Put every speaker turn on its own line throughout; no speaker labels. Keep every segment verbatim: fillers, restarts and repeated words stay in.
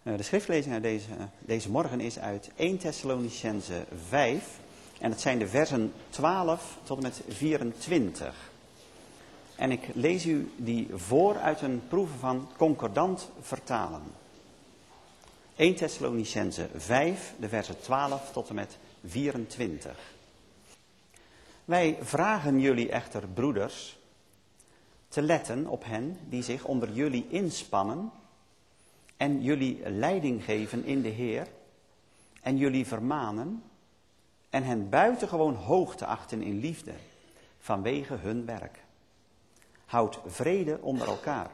De schriftlezing uit deze, deze morgen is uit Eerste Thessalonicenzen vijf. En het zijn de versen twaalf tot en met vierentwintig. En ik lees u die voor uit een proeve van concordant vertalen. Eerste Thessalonicenzen vijf, de versen twaalf tot en met vierentwintig. Wij vragen jullie echter, broeders, te letten op hen die zich onder jullie inspannen en jullie leiding geven in de Heer en jullie vermanen en hen buitengewoon hoog te achten in liefde vanwege hun werk. Houd vrede onder elkaar.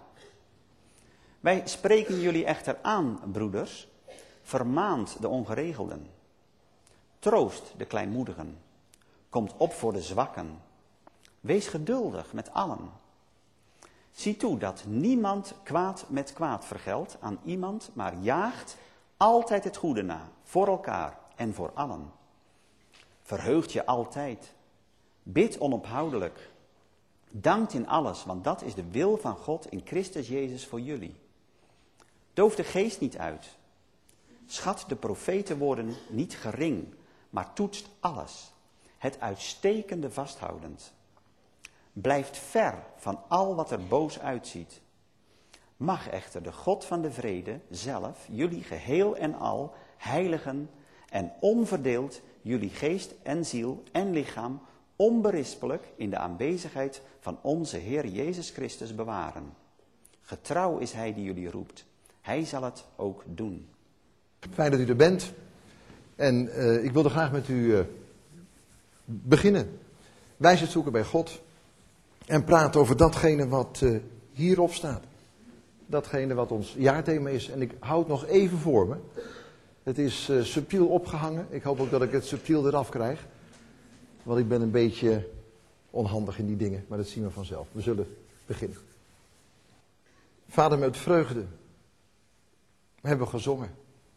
Wij spreken jullie echter aan, broeders, vermaand de ongeregelden, troost de kleinmoedigen, komt op voor de zwakken, wees geduldig met allen. Zie toe dat niemand kwaad met kwaad vergeldt aan iemand, maar jaagt altijd het goede na, voor elkaar en voor allen. Verheugt je altijd, bid onophoudelijk, dankt in alles, want dat is de wil van God in Christus Jezus voor jullie. Doof de geest niet uit, schat de profetenwoorden niet gering, maar toetst alles, het uitstekende vasthoudend. Blijft ver van al wat er boos uitziet. Mag echter de God van de vrede zelf jullie geheel en al heiligen en onverdeeld jullie geest en ziel en lichaam onberispelijk in de aanwezigheid van onze Heer Jezus Christus bewaren. Getrouw is Hij die jullie roept. Hij zal het ook doen.
Fijn dat u er bent. En uh, ik wilde graag met u uh, beginnen. Wijsheid zoeken bij God. En praten over datgene wat uh, hierop staat. Datgene wat ons jaarthema is. En ik hou het nog even voor me. Het is uh, subtiel opgehangen. Ik hoop ook dat ik het subtiel eraf krijg. Want ik ben een beetje onhandig in die dingen. Maar dat zien we vanzelf. We zullen beginnen. Vader, met vreugde. We hebben gezongen.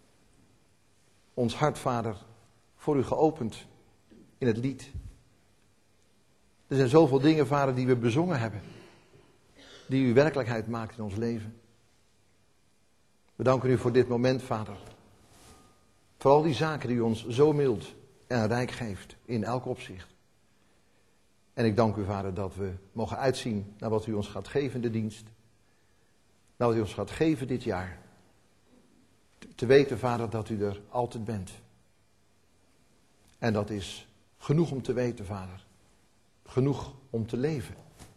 Ons hart, Vader, voor u geopend in het lied. Er zijn zoveel dingen, Vader, die we bezongen hebben. Die u werkelijkheid maakt in ons leven. We danken u voor dit moment, Vader. Voor al die zaken die u ons zo mild en rijk geeft in elk opzicht. En ik dank u, Vader, dat we mogen uitzien naar wat u ons gaat geven in de dienst. Naar wat u ons gaat geven dit jaar. Te weten, Vader, dat u er altijd bent. En dat is genoeg om te weten, Vader. Genoeg om te leven.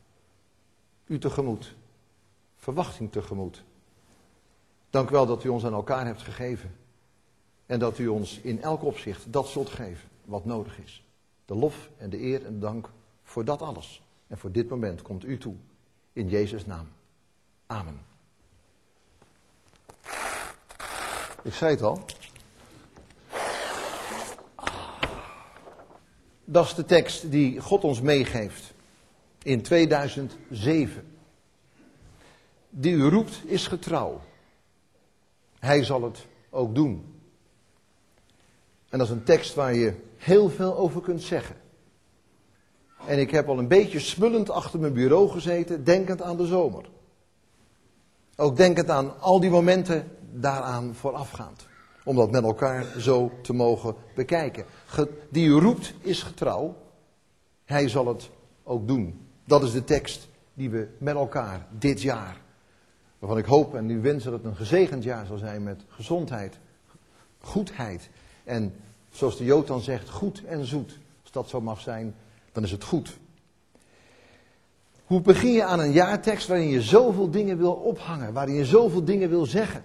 U tegemoet. Verwachting tegemoet. Dank u wel dat u ons aan elkaar hebt gegeven. En dat u ons in elk opzicht dat zult geven wat nodig is. De lof en de eer en de dank voor dat alles. En voor dit moment komt u toe. In Jezus' naam. Amen. Ik zei het al. Dat is de tekst die God ons meegeeft in tweeduizend zeven. Die u roept is getrouw. Hij zal het ook doen. En dat is een tekst waar je heel veel over kunt zeggen. En ik heb al een beetje smullend achter mijn bureau gezeten, denkend aan de zomer. Ook denkend aan al die momenten daaraan voorafgaand. Om dat met elkaar zo te mogen bekijken. Die u roept is getrouw. Hij zal het ook doen. Dat is de tekst die we met elkaar dit jaar, waarvan ik hoop en nu wens dat het een gezegend jaar zal zijn met gezondheid, goedheid. En zoals de Jood dan zegt, goed en zoet. Als dat zo mag zijn, dan is het goed. Hoe begin je aan een jaartekst waarin je zoveel dingen wil ophangen, waarin je zoveel dingen wil zeggen?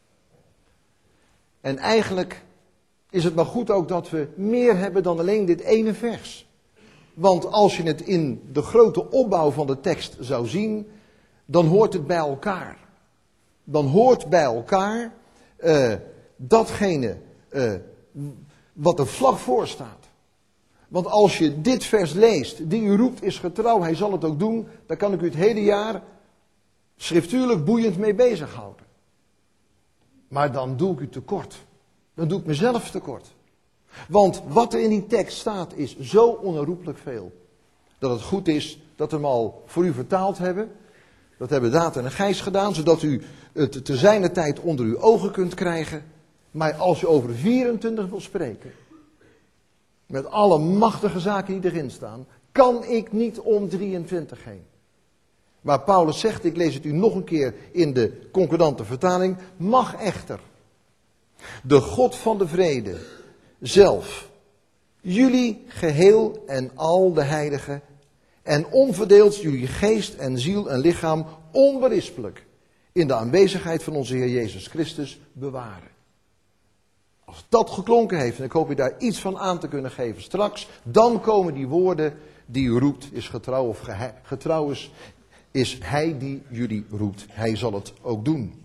En eigenlijk is het maar goed ook dat we meer hebben dan alleen dit ene vers. Want als je het in de grote opbouw van de tekst zou zien, dan hoort het bij elkaar. Dan hoort bij elkaar uh, datgene uh, wat er vlak voor staat. Want als je dit vers leest, die u roept is getrouw, hij zal het ook doen, dan kan ik u het hele jaar schriftuurlijk boeiend mee bezighouden. Maar dan doe ik u tekort. Dan doe ik mezelf tekort. Want wat er in die tekst staat is zo onherroepelijk veel. Dat het goed is dat we hem al voor u vertaald hebben. Dat hebben Datan en Gijs gedaan, zodat u het te zijner tijd onder uw ogen kunt krijgen. Maar als je over vierentwintig wil spreken, met alle machtige zaken die erin staan, kan ik niet om drieëntwintig heen. Waar Paulus zegt, ik lees het u nog een keer in de concordante vertaling, mag echter de God van de vrede zelf jullie geheel en al de heiligen en onverdeeld jullie geest en ziel en lichaam onberispelijk in de aanwezigheid van onze Heer Jezus Christus bewaren. Als dat geklonken heeft, en ik hoop je daar iets van aan te kunnen geven straks, dan komen die woorden die u roept, is getrouw of gehe- getrouw is, is hij die jullie roept. Hij zal het ook doen.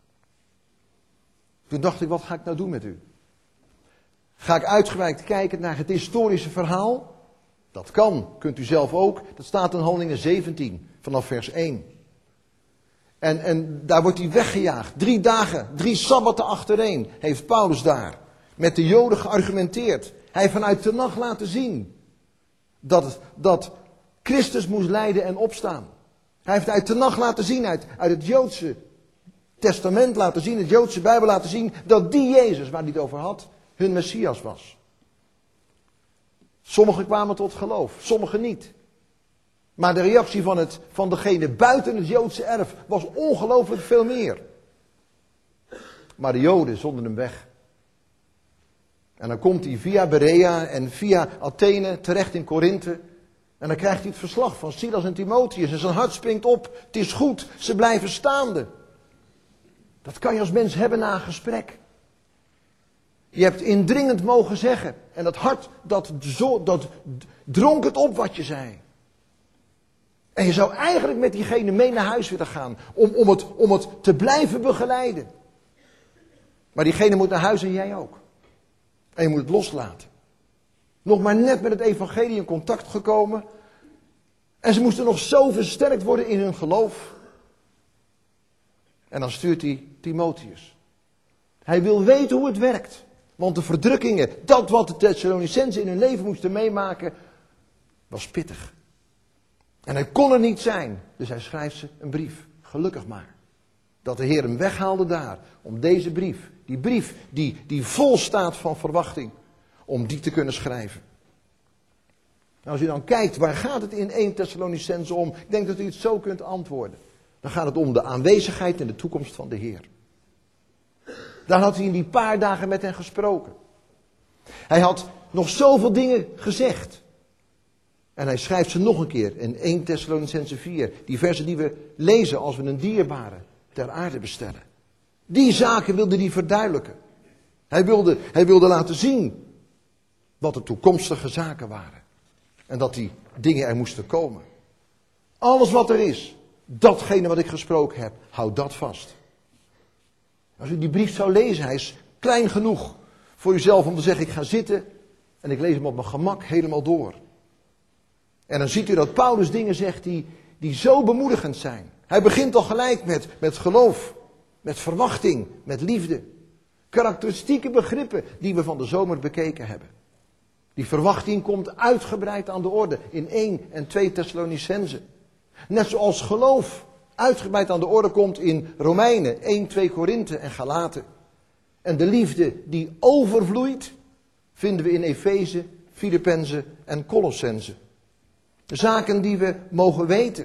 Toen dacht ik, wat ga ik nou doen met u? Ga ik uitgebreid kijken naar het historische verhaal? Dat kan, kunt u zelf ook. Dat staat in Handelingen zeventien, vanaf vers één. En, en daar wordt hij weggejaagd. Drie dagen, drie sabbatten achtereen heeft Paulus daar met de Joden geargumenteerd. Hij heeft vanuit de nacht laten zien dat, dat Christus moest lijden en opstaan. Hij heeft uit de nacht laten zien, uit, uit het Joodse testament laten zien, het Joodse Bijbel laten zien, dat die Jezus, waar hij het over had, hun Messias was. Sommigen kwamen tot geloof, sommigen niet. Maar de reactie van, het, van degene buiten het Joodse erf was ongelooflijk veel meer. Maar de Joden zonden hem weg. En dan komt hij via Berea en via Athene terecht in Korinthe. En dan krijgt hij het verslag van Silas en Timotheus. En zijn hart springt op. Het is goed, ze blijven staande. Dat kan je als mens hebben na een gesprek. Je hebt indringend mogen zeggen. En dat hart, dat, zo, dat dronk het op wat je zei. En je zou eigenlijk met diegene mee naar huis willen gaan. Om, om, het, om het te blijven begeleiden. Maar diegene moet naar huis en jij ook. En je moet het loslaten. Nog maar net met het evangelie in contact gekomen. En ze moesten nog zo versterkt worden in hun geloof. En dan stuurt hij Timotheus. Hij wil weten hoe het werkt. Want de verdrukkingen, dat wat de Thessalonicenzen in hun leven moesten meemaken, was pittig. En hij kon er niet zijn. Dus hij schrijft ze een brief. Gelukkig maar. Dat de Heer hem weghaalde daar. Om deze brief, die brief die, die vol staat van verwachting, om die te kunnen schrijven. Nou, als u dan kijkt, waar gaat het in Eerste Thessalonicenzen om? Ik denk dat u het zo kunt antwoorden. Dan gaat het om de aanwezigheid en de toekomst van de Heer. Daar had hij in die paar dagen met hen gesproken. Hij had nog zoveel dingen gezegd. En hij schrijft ze nog een keer in Eerste Thessalonicenzen vier. Die versen die we lezen als we een dierbare ter aarde bestellen. Die zaken wilde hij verduidelijken. Hij wilde, hij wilde laten zien wat de toekomstige zaken waren. En dat die dingen er moesten komen. Alles wat er is, datgene wat ik gesproken heb, houd dat vast. Als u die brief zou lezen, hij is klein genoeg voor uzelf om te zeggen, ik ga zitten en ik lees hem op mijn gemak helemaal door. En dan ziet u dat Paulus dingen zegt die, die zo bemoedigend zijn. Hij begint al gelijk met, met geloof, met verwachting, met liefde. Karakteristieke begrippen die we van de zomer bekeken hebben. Die verwachting komt uitgebreid aan de orde in Eerste en Tweede Thessalonicenzen. Net zoals geloof uitgebreid aan de orde komt in Romeinen, Eerste, Tweede Korinthe en Galaten. En de liefde die overvloeit vinden we in Efeze, Filippenzen en Colossenzen. Zaken die we mogen weten.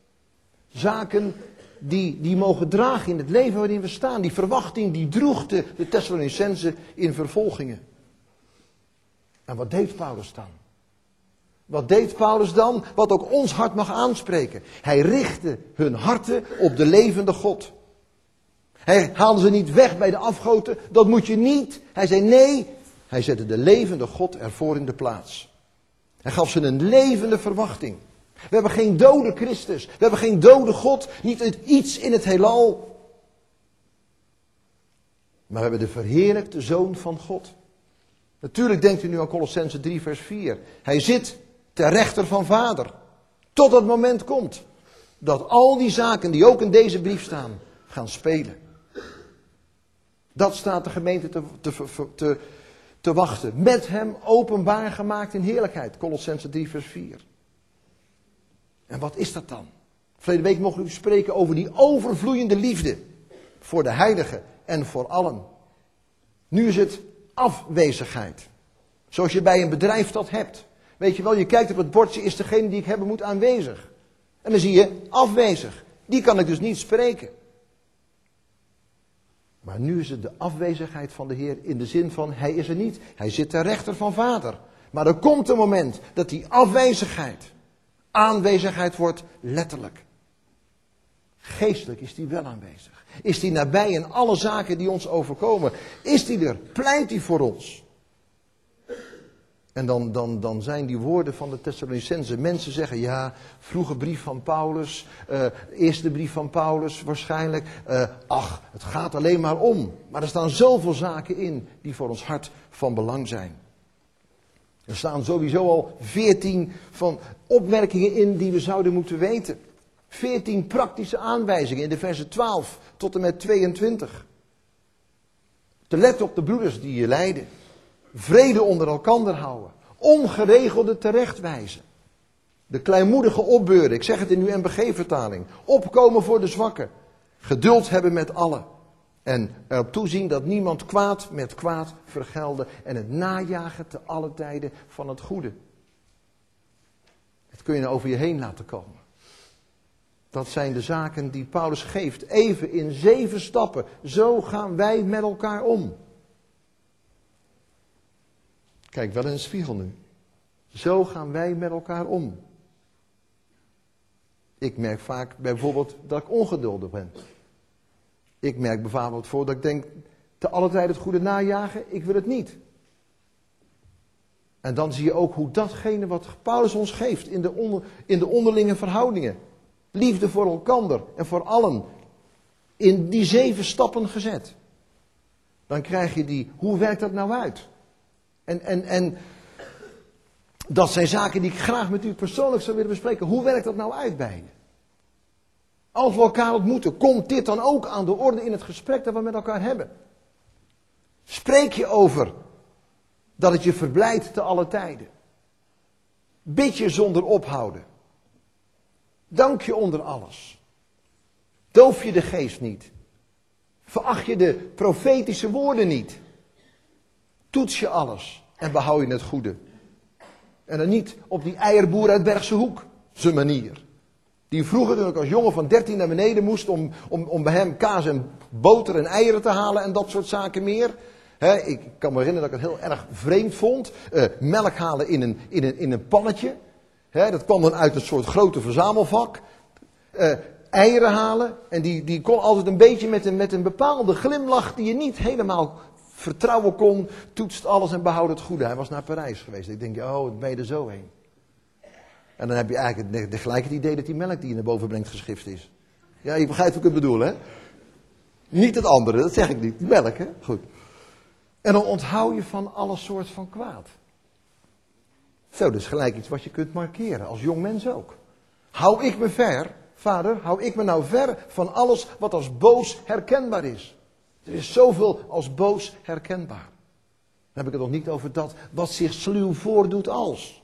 Zaken die, die mogen dragen in het leven waarin we staan. Die verwachting die droeg de, de Thessalonicenzen in vervolgingen. En wat deed Paulus dan? Wat deed Paulus dan? Wat ook ons hart mag aanspreken. Hij richtte hun harten op de levende God. Hij haalde ze niet weg bij de afgoten. Dat moet je niet. Hij zei nee. Hij zette de levende God ervoor in de plaats. Hij gaf ze een levende verwachting. We hebben geen dode Christus. We hebben geen dode God. Niet iets in het heelal. Maar we hebben de verheerlijkte Zoon van God. Natuurlijk denkt u nu aan Colossenzen drie vers vier. Hij zit ter rechter van Vader. Tot het moment komt dat al die zaken die ook in deze brief staan, gaan spelen. Dat staat de gemeente te, te, te, te wachten. Met hem openbaar gemaakt in heerlijkheid. Colossenzen drie vers vier. En wat is dat dan? Verleden week mocht ik spreken over die overvloeiende liefde voor de heiligen en voor allen. Nu is het afwezigheid. Zoals je bij een bedrijf dat hebt. Weet je wel, je kijkt op het bordje, is degene die ik hebben moet aanwezig. En dan zie je afwezig. Die kan ik dus niet spreken. Maar nu is het de afwezigheid van de Heer in de zin van, hij is er niet. Hij zit ter rechter van Vader. Maar er komt een moment dat die afwezigheid, aanwezigheid wordt letterlijk. Geestelijk is die wel aanwezig. Is die nabij in alle zaken die ons overkomen. Is die er? Pleit die voor ons? En dan, dan, dan zijn die woorden van de Thessalonicenzen. Mensen zeggen, ja, vroege brief van Paulus, uh, eerste brief van Paulus waarschijnlijk. Uh, ach, het gaat alleen maar om. Maar er staan zoveel zaken in die voor ons hart van belang zijn. Er staan sowieso al veertien van opmerkingen in die we zouden moeten weten. Veertien praktische aanwijzingen in de versen twaalf tot en met tweeëntwintig. Te letten op de broeders die je lijden. Vrede onder elkander houden. Ongeregelde terechtwijzen. De kleinmoedige opbeuren. Ik zeg het in uw N B G-vertaling. Opkomen voor de zwakken. Geduld hebben met allen. En erop toezien dat niemand kwaad met kwaad vergelden. En het najagen te alle tijden van het goede. Dat kun je nou over je heen laten komen. Dat zijn de zaken die Paulus geeft. Even in zeven stappen. Zo gaan wij met elkaar om. Kijk wel in de spiegel nu. Zo gaan wij met elkaar om. Ik merk vaak bijvoorbeeld dat ik ongeduldig ben. Ik merk bijvoorbeeld voor dat ik denk, te alle tijd het goede najagen, ik wil het niet. En dan zie je ook hoe datgene wat Paulus ons geeft in de, onder, in de onderlinge verhoudingen. Liefde voor elkander en voor allen. In die zeven stappen gezet. Dan krijg je die, hoe werkt dat nou uit? En, en, en dat zijn zaken die ik graag met u persoonlijk zou willen bespreken. Hoe werkt dat nou uit bij je? Als we elkaar ontmoeten, komt dit dan ook aan de orde in het gesprek dat we met elkaar hebben? Spreek je over dat het je verblijdt te alle tijden? Bid je zonder ophouden? Dank je onder alles? Doof je de geest niet? Veracht je de profetische woorden niet? Toets je alles en behoud je het goede. En dan niet op die eierboer uit Bergse Hoek, zijn manier. Die vroeger toen ik als jongen van dertien naar beneden moest om, om, om bij hem kaas en boter en eieren te halen en dat soort zaken meer. He, ik kan me herinneren dat ik het heel erg vreemd vond. Uh, melk halen in een, in een, in een pannetje. He, dat kwam dan uit een soort grote verzamelvak. Uh, eieren halen. En die, die kon altijd een beetje met een, met een bepaalde glimlach die je niet helemaal vertrouwen kon. Toetst alles en behoud het goede. Hij was naar Parijs geweest. Ik denk, oh, ben je er zo heen. En dan heb je eigenlijk het, gelijk het idee dat die melk die je naar boven brengt geschift is. Ja, je begrijpt wat ik het bedoel, hè? Niet het andere, dat zeg ik niet. Die melk, hè? Goed. En dan onthoud je van alle soort van kwaad. Zo, dus gelijk iets wat je kunt markeren, als jong mens ook. Hou ik me ver, vader, hou ik me nou ver van alles wat als boos herkenbaar is. Er is zoveel als boos herkenbaar. Dan heb ik het nog niet over dat wat zich sluw voordoet als.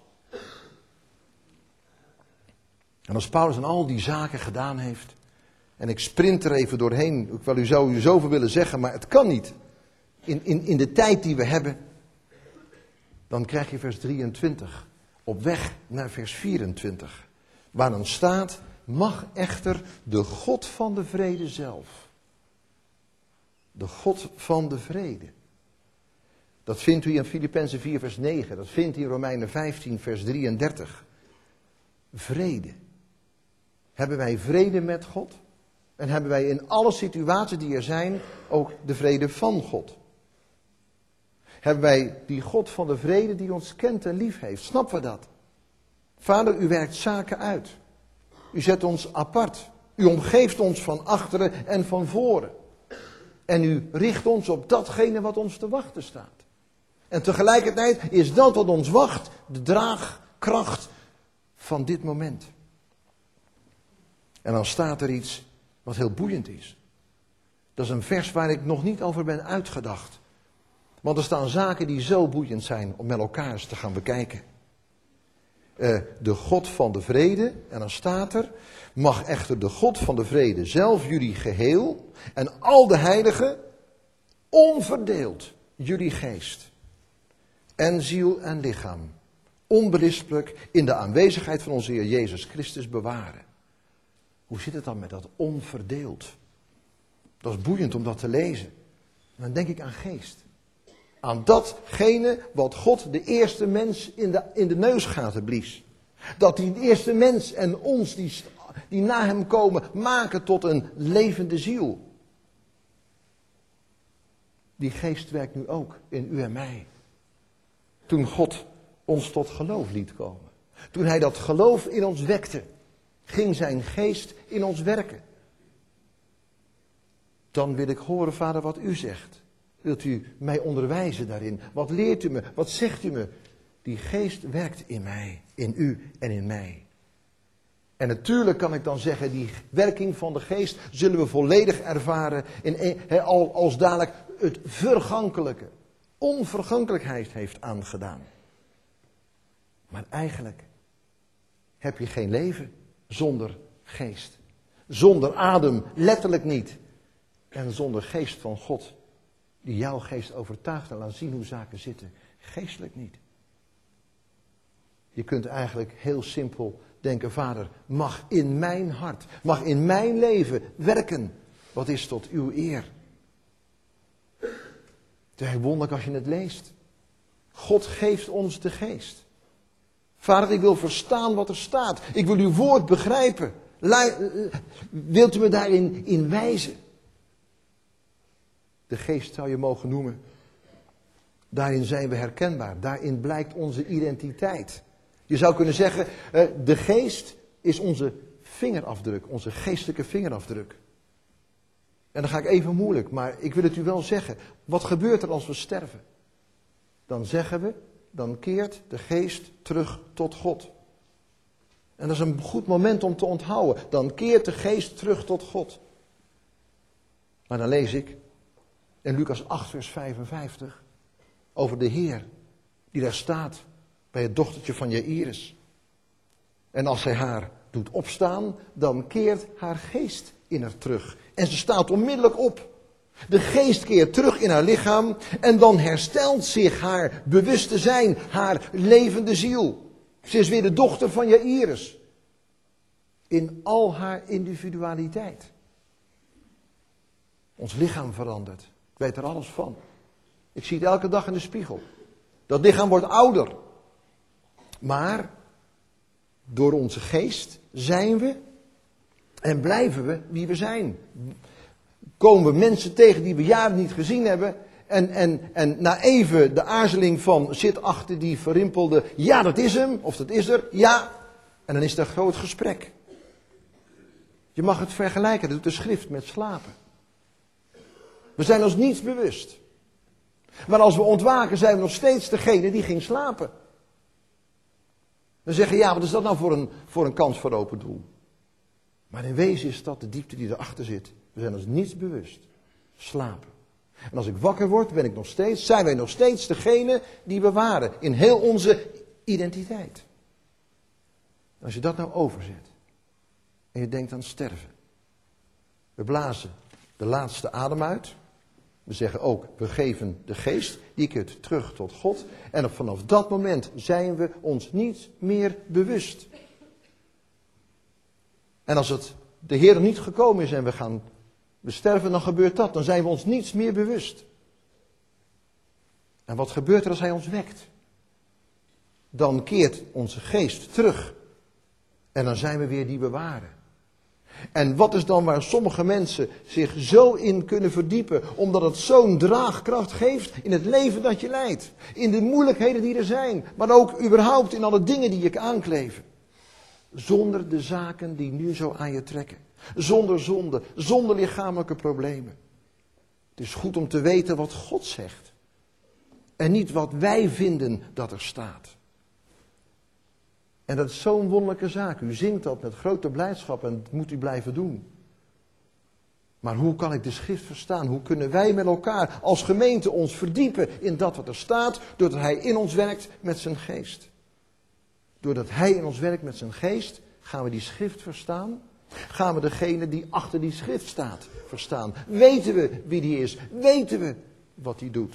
En als Paulus aan al die zaken gedaan heeft, en ik sprint er even doorheen, ik wel, u zou u zoveel willen zeggen, maar het kan niet. In, in, in de tijd die we hebben, dan krijg je vers drieëntwintig, op weg naar vers vierentwintig. Waar dan staat, mag echter de God van de vrede zelf. De God van de vrede. Dat vindt u in Filippenzen vier vers negen, dat vindt u in Romeinen vijftien vers drieëndertig. Vrede. Hebben wij vrede met God? En hebben wij in alle situaties die er zijn ook de vrede van God? Hebben wij die God van de vrede die ons kent en lief heeft? Snappen we dat? Vader, u werkt zaken uit. U zet ons apart. U omgeeft ons van achteren en van voren. En u richt ons op datgene wat ons te wachten staat. En tegelijkertijd is dat wat ons wacht de draagkracht van dit moment. En dan staat er iets wat heel boeiend is. Dat is een vers waar ik nog niet over ben uitgedacht. Want er staan zaken die zo boeiend zijn om met elkaar eens te gaan bekijken. uh, de God van de vrede. En dan staat er, mag echter de God van de vrede zelf jullie geheel en al de heiligen onverdeeld jullie geest en ziel en lichaam onberispelijk in de aanwezigheid van onze Heer Jezus Christus bewaren. Hoe zit het dan met dat onverdeeld? Dat is boeiend om dat te lezen. En dan denk ik aan geest. Aan datgene wat God de eerste mens in de, in de neusgaten blies. Dat die eerste mens en ons die, die na hem komen maken tot een levende ziel. Die geest werkt nu ook in u en mij. Toen God ons tot geloof liet komen. Toen hij dat geloof in ons wekte, ging zijn geest in ons werken. Dan wil ik horen, Vader, wat u zegt. Wilt u mij onderwijzen daarin? Wat leert u me? Wat zegt u me? Die geest werkt in mij, in u en in mij. En natuurlijk kan ik dan zeggen, die werking van de geest zullen we volledig ervaren in, he, als dadelijk het vergankelijke, onvergankelijkheid heeft aangedaan. Maar eigenlijk heb je geen leven zonder geest. Zonder adem, letterlijk niet. En zonder geest van God, die jouw geest overtuigt en laat zien hoe zaken zitten. Geestelijk niet. Je kunt eigenlijk heel simpel denken, Vader, mag in mijn hart, mag in mijn leven werken wat is tot uw eer. Het is wonderlijk als je het leest. God geeft ons de geest. Vader, ik wil verstaan wat er staat. Ik wil uw woord begrijpen. Wilt u me daarin in wijzen? De geest zou je mogen noemen. Daarin zijn we herkenbaar. Daarin blijkt onze identiteit. Je zou kunnen zeggen, de geest is onze vingerafdruk. Onze geestelijke vingerafdruk. En dan ga ik even moeilijk, maar ik wil het u wel zeggen. Wat gebeurt er als we sterven? Dan zeggen we, dan keert de geest terug tot God. En dat is een goed moment om te onthouden. Dan keert de geest terug tot God. Maar dan lees ik in Lucas acht vers vijfenvijftig over de Heer die daar staat bij het dochtertje van Jairus. En als hij haar doet opstaan, dan keert haar geest in haar terug. En ze staat onmiddellijk op. De geest keert terug in haar lichaam en dan herstelt zich haar bewuste zijn, haar levende ziel. Ze is weer de dochter van Jairus. In al haar individualiteit. Ons lichaam verandert. Ik weet er alles van. Ik zie het elke dag in de spiegel. Dat lichaam wordt ouder. Maar door onze geest zijn we en blijven we wie we zijn. Komen we mensen tegen die we jaren niet gezien hebben. En, en, en na even de aarzeling van zit achter die verrimpelde. Ja, dat is hem. Of dat is er. Ja. En dan is er een groot gesprek. Je mag het vergelijken. Dat doet de schrift met slapen. We zijn ons niets bewust. Maar als we ontwaken zijn we nog steeds degene die ging slapen. Dan zeggen ja, wat is dat nou voor een, voor een kans voor open doel? Maar in wezen is dat de diepte die erachter zit. We zijn ons niets bewust. Slapen. En als ik wakker word, ben ik nog steeds, zijn wij nog steeds degene die we waren. In heel onze identiteit. Als je dat nou overzet. En je denkt aan sterven. We blazen de laatste adem uit. We zeggen ook, we geven de geest, die keert terug tot God. En vanaf dat moment zijn we ons niet meer bewust. En als het de Heer niet gekomen is en we gaan we sterven, dan gebeurt dat. Dan zijn we ons niets meer bewust. En wat gebeurt er als Hij ons wekt? Dan keert onze geest terug. En dan zijn we weer die we waren. En wat is dan waar sommige mensen zich zo in kunnen verdiepen, omdat het zo'n draagkracht geeft in het leven dat je leidt. In de moeilijkheden die er zijn, maar ook überhaupt in alle dingen die je aankleven. Zonder de zaken die nu zo aan je trekken. Zonder zonde, zonder lichamelijke problemen. Het is goed om te weten wat God zegt. En niet wat wij vinden dat er staat. En dat is zo'n wonderlijke zaak. U zingt dat met grote blijdschap en dat moet u blijven doen. Maar hoe kan ik de schrift verstaan? Hoe kunnen wij met elkaar als gemeente ons verdiepen in dat wat er staat, doordat Hij in ons werkt met zijn geest? Doordat hij in ons werkt met zijn geest, gaan we die schrift verstaan. Gaan we degene die achter die schrift staat verstaan. Weten we wie die is. Weten we wat hij doet.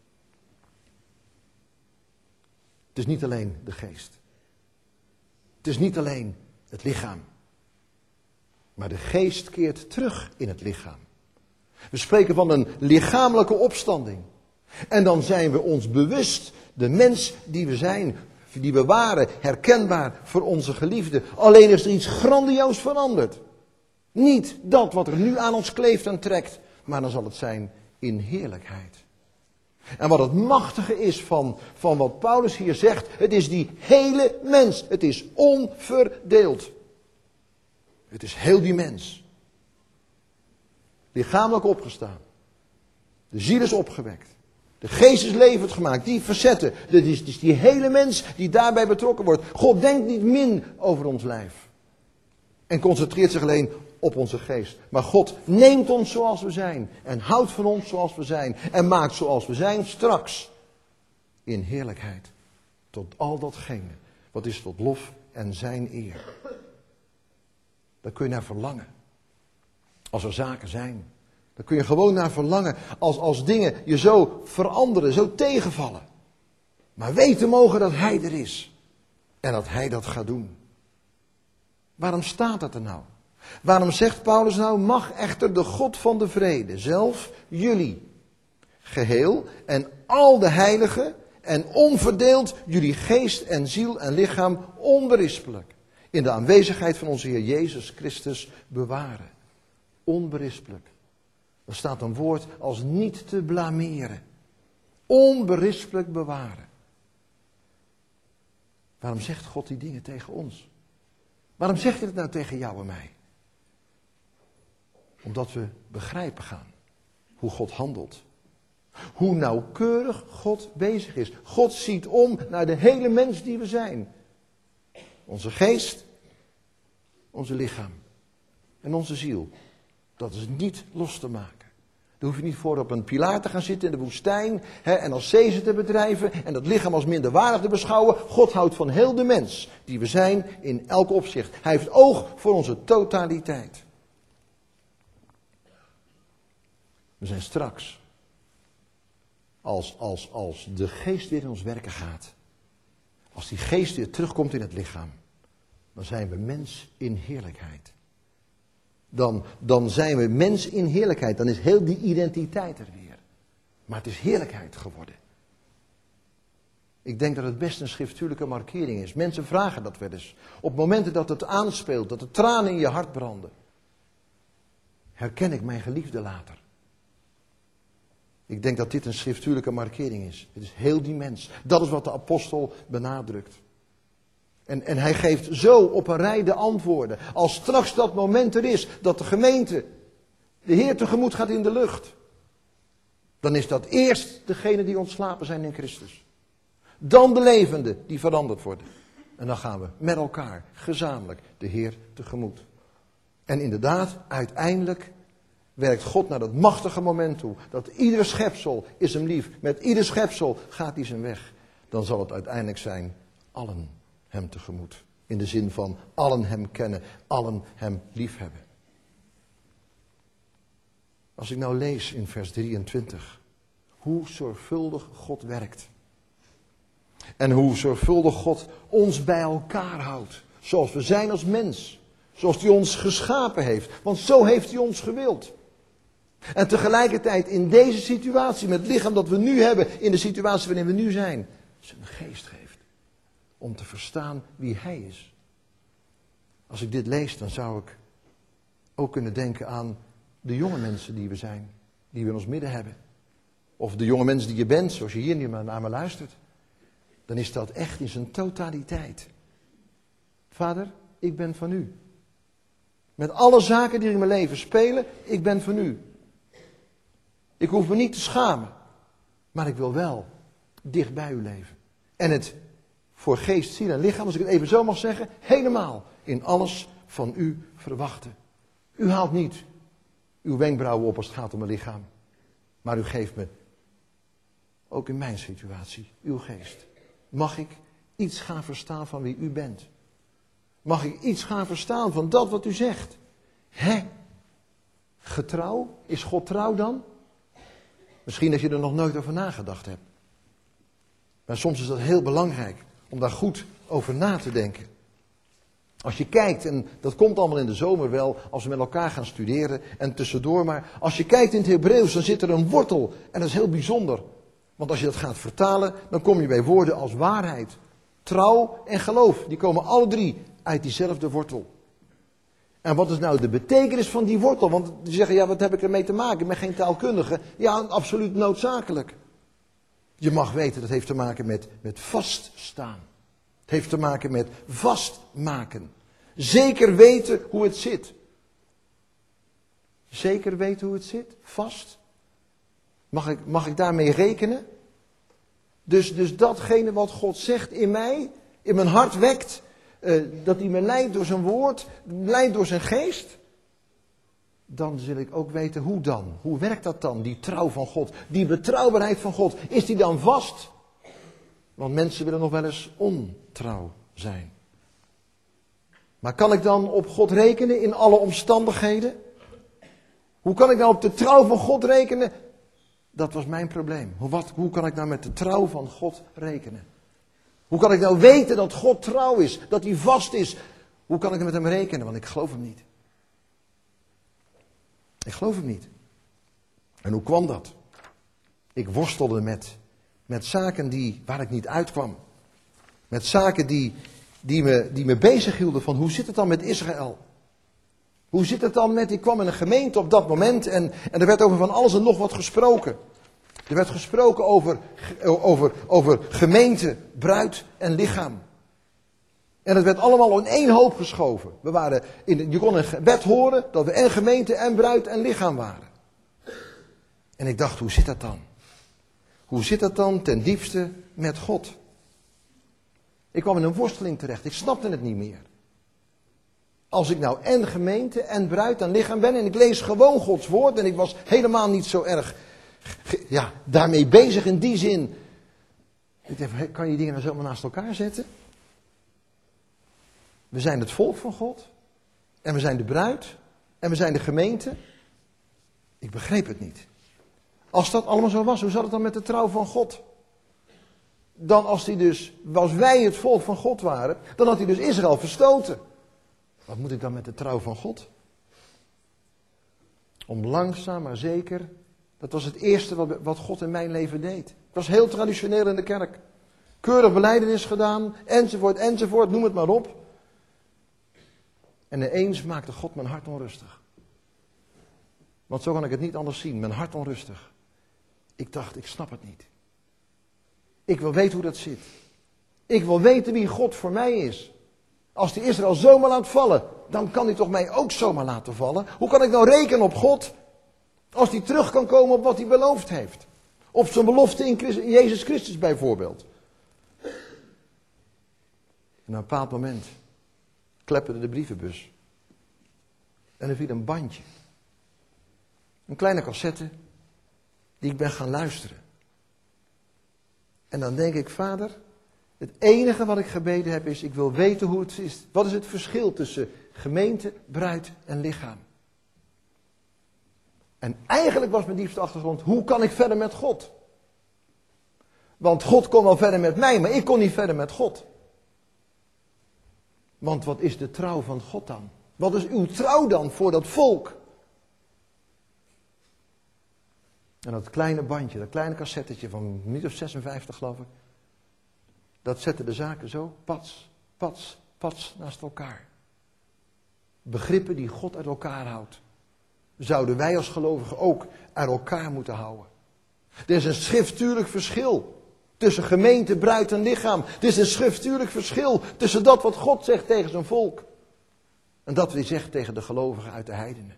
Het is niet alleen de geest. Het is niet alleen het lichaam. Maar de geest keert terug in het lichaam. We spreken van een lichamelijke opstanding. En dan zijn we ons bewust, de mens die we zijn, die we waren, herkenbaar voor onze geliefden. Alleen is er iets grandioos veranderd. Niet dat wat er nu aan ons kleeft en trekt, maar dan zal het zijn in heerlijkheid. En wat het machtige is van, van wat Paulus hier zegt, het is die hele mens. Het is onverdeeld. Het is heel die mens. Lichamelijk opgestaan. De ziel is opgewekt. De geest is levend gemaakt. Die facetten. Het is, het is die hele mens die daarbij betrokken wordt. God denkt niet min over ons lijf. En concentreert zich alleen op onze geest. Maar God neemt ons zoals we zijn. En houdt van ons zoals we zijn. En maakt zoals we zijn straks in heerlijkheid. Tot al datgene wat is tot lof en zijn eer. Daar kun je naar verlangen. Als er zaken zijn. Daar kun je gewoon naar verlangen. Als, als dingen je zo veranderen, zo tegenvallen. Maar weten mogen dat hij er is. En dat hij dat gaat doen. Waarom staat dat er nou? Waarom zegt Paulus nou, mag echter de God van de vrede zelf jullie geheel en al de heiligen en onverdeeld jullie geest en ziel en lichaam onberispelijk in de aanwezigheid van onze Heer Jezus Christus bewaren. Onberispelijk. Er staat een woord als niet te blameren. Onberispelijk bewaren. Waarom zegt God die dingen tegen ons? Waarom zegt hij het nou tegen jou en mij? Omdat we begrijpen gaan hoe God handelt. Hoe nauwkeurig God bezig is. God ziet om naar de hele mens die we zijn. Onze geest, onze lichaam en onze ziel. Dat is niet los te maken. Daar hoef je niet voor op een pilaar te gaan zitten in de woestijn. Hè, en als zezen te bedrijven. En dat lichaam als minderwaardig te beschouwen. God houdt van heel de mens die we zijn in elk opzicht. Hij heeft oog voor onze totaliteit. We zijn straks. Als, als, als de geest weer in ons werken gaat. Als die geest weer terugkomt in het lichaam. Dan zijn we mens in heerlijkheid. Dan, dan zijn we mens in heerlijkheid. Dan is heel die identiteit er weer. Maar het is heerlijkheid geworden. Ik denk dat het best een schriftuurlijke markering is. Mensen vragen dat wel eens. Op momenten dat het aanspeelt, dat de tranen in je hart branden. Herken ik mijn geliefde later? Ik denk dat dit een schriftuurlijke markering is. Het is heel die mens. Dat is wat de apostel benadrukt. En, en hij geeft zo op een rij de antwoorden. Als straks dat moment er is dat de gemeente de Heer tegemoet gaat in de lucht. Dan is dat eerst degene die ontslapen zijn in Christus. Dan de levenden die veranderd worden. En dan gaan we met elkaar gezamenlijk de Heer tegemoet. En inderdaad, uiteindelijk werkt God naar dat machtige moment toe. Dat ieder schepsel is hem lief. Met ieder schepsel gaat hij zijn weg. Dan zal het uiteindelijk zijn allen hem tegemoet. In de zin van allen hem kennen, allen hem lief hebben. Als ik nou lees in vers drieëntwintig. Hoe zorgvuldig God werkt. En hoe zorgvuldig God ons bij elkaar houdt. Zoals we zijn als mens. Zoals hij ons geschapen heeft. Want zo heeft hij ons gewild. En tegelijkertijd in deze situatie, met het lichaam dat we nu hebben, in de situatie waarin we nu zijn, zijn geest geeft. Om te verstaan wie hij is. Als ik dit lees, dan zou ik ook kunnen denken aan de jonge mensen die we zijn. Die we in ons midden hebben. Of de jonge mensen die je bent, zoals je hier nu naar me luistert. Dan is dat echt in zijn totaliteit. Vader, ik ben van u. Met alle zaken die in mijn leven spelen, ik ben van u. Ik hoef me niet te schamen. Maar ik wil wel dicht bij u leven. En het voor geest, ziel en lichaam, als ik het even zo mag zeggen, helemaal in alles van u verwachten. U haalt niet uw wenkbrauwen op als het gaat om mijn lichaam. Maar u geeft me, ook in mijn situatie, uw geest. Mag ik iets gaan verstaan van wie u bent? Mag ik iets gaan verstaan van dat wat u zegt? Hè? Getrouw? Is God trouw dan? Misschien dat je er nog nooit over nagedacht hebt. Maar soms is dat heel belangrijk om daar goed over na te denken. Als je kijkt, en dat komt allemaal in de zomer wel, als we met elkaar gaan studeren en tussendoor. Maar als je kijkt in het Hebreeuws, dan zit er een wortel. En dat is heel bijzonder. Want als je dat gaat vertalen, dan kom je bij woorden als waarheid, trouw en geloof. Die komen alle drie uit diezelfde wortel. En wat is nou de betekenis van die wortel? Want die zeggen, ja, wat heb ik ermee te maken? Ik ben geen taalkundige. Ja, absoluut noodzakelijk. Je mag weten, dat heeft te maken met, met vaststaan. Het heeft te maken met vastmaken. Zeker weten hoe het zit. Zeker weten hoe het zit? Vast? Mag ik, mag ik daarmee rekenen? Dus, dus datgene wat God zegt in mij, in mijn hart wekt, uh, dat hij me leidt door zijn woord, leidt door zijn geest. Dan zul ik ook weten hoe dan. Hoe werkt dat dan, die trouw van God? Die betrouwbaarheid van God. Is die dan vast? Want mensen willen nog wel eens ontrouw zijn. Maar kan ik dan op God rekenen in alle omstandigheden? Hoe kan ik nou op de trouw van God rekenen? Dat was mijn probleem. Hoe, wat, hoe kan ik nou met de trouw van God rekenen? Hoe kan ik nou weten dat God trouw is? Dat hij vast is? Hoe kan ik met hem rekenen? Want ik geloof hem niet. Ik geloof hem niet. En hoe kwam dat? Ik worstelde met, met zaken die, waar ik niet uitkwam. Met zaken die, die, me, die me bezig hielden van hoe zit het dan met Israël? Hoe zit het dan met, ik kwam in een gemeente op dat moment en, en er werd over van alles en nog wat gesproken. Er werd gesproken over, over, over gemeente, bruid en lichaam. En het werd allemaal in één hoop geschoven. We waren in, je kon een gebed horen dat we en gemeente en bruid en lichaam waren. En ik dacht, hoe zit dat dan? Hoe zit dat dan ten diepste met God? Ik kwam in een worsteling terecht, ik snapte het niet meer. Als ik nou en gemeente en bruid en lichaam ben en ik lees gewoon Gods woord en ik was helemaal niet zo erg ja, daarmee bezig in die zin. Ik dacht, kan je dingen nou zomaar naast elkaar zetten? We zijn het volk van God en we zijn de bruid en we zijn de gemeente. Ik begreep het niet. Als dat allemaal zo was, hoe zat het dan met de trouw van God? Dan als, die dus, als wij het volk van God waren, dan had hij dus Israël verstoten. Wat moet ik dan met de trouw van God? Om langzaam maar zeker, dat was het eerste wat, wat God in mijn leven deed. Het was heel traditioneel in de kerk. Keurig belijdenis gedaan, enzovoort, enzovoort, noem het maar op. En ineens maakte God mijn hart onrustig. Want zo kan ik het niet anders zien, mijn hart onrustig. Ik dacht, ik snap het niet. Ik wil weten hoe dat zit. Ik wil weten wie God voor mij is. Als die Israël zomaar laat vallen, dan kan hij toch mij ook zomaar laten vallen. Hoe kan ik nou rekenen op God? Als hij terug kan komen op wat hij beloofd heeft. Op zijn belofte in Christus, Jezus Christus bijvoorbeeld. En op een bepaald moment klepperde de brievenbus. En er viel een bandje. Een kleine cassette die ik ben gaan luisteren. En dan denk ik, Vader, het enige wat ik gebeden heb is, ik wil weten hoe het is. Wat is het verschil tussen gemeente, bruid en lichaam? En eigenlijk was mijn diepste achtergrond, hoe kan ik verder met God? Want God kon wel verder met mij, maar ik kon niet verder met God. Want wat is de trouw van God dan? Wat is uw trouw dan voor dat volk? En dat kleine bandje, dat kleine cassettetje van een minuut of zesenvijftig geloof ik. Dat zette de zaken zo, pats, pats, pats naast elkaar. Begrippen die God uit elkaar houdt. Zouden wij als gelovigen ook uit elkaar moeten houden. Er is een schriftuurlijk verschil tussen gemeente, bruid en lichaam. Er is een schriftuurlijk verschil tussen dat wat God zegt tegen zijn volk. En dat wat hij zegt tegen de gelovigen uit de heidenen.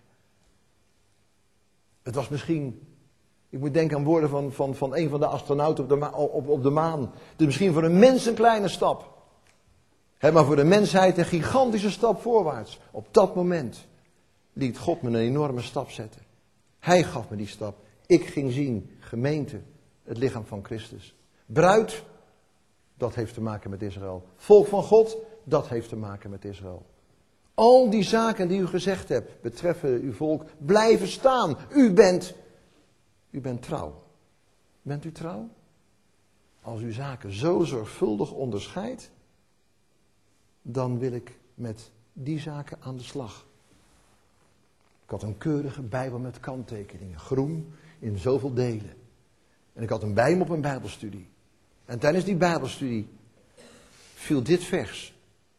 Het was misschien, ik moet denken aan woorden van, van, van een van de astronauten op de, ma- op, op de maan. Het is misschien voor een mens een kleine stap. He, maar voor de mensheid een gigantische stap voorwaarts. Op dat moment liet God me een enorme stap zetten. Hij gaf me die stap. Ik ging zien, gemeente, het lichaam van Christus. Bruid, dat heeft te maken met Israël. Volk van God, dat heeft te maken met Israël. Al die zaken die u gezegd hebt betreffen uw volk, blijven staan. U bent, u bent trouw. Bent u trouw? Als u zaken zo zorgvuldig onderscheidt, dan wil ik met die zaken aan de slag. Ik had een keurige Bijbel met kanttekeningen, groen in zoveel delen. En ik had hem bij me op een Bijbelstudie. En tijdens die Bijbelstudie viel dit vers.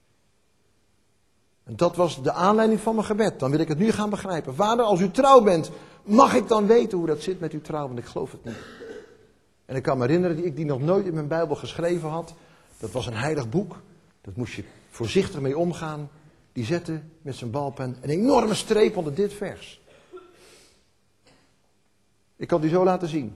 En dat was de aanleiding van mijn gebed. Dan wil ik het nu gaan begrijpen. Vader, als u trouw bent, mag ik dan weten hoe dat zit met uw trouw? Want ik geloof het niet. En ik kan me herinneren dat ik die nog nooit in mijn Bijbel geschreven had. Dat was een heilig boek. Dat moest je voorzichtig mee omgaan. Die zette met zijn balpen een enorme streep onder dit vers. Ik kan die zo laten zien.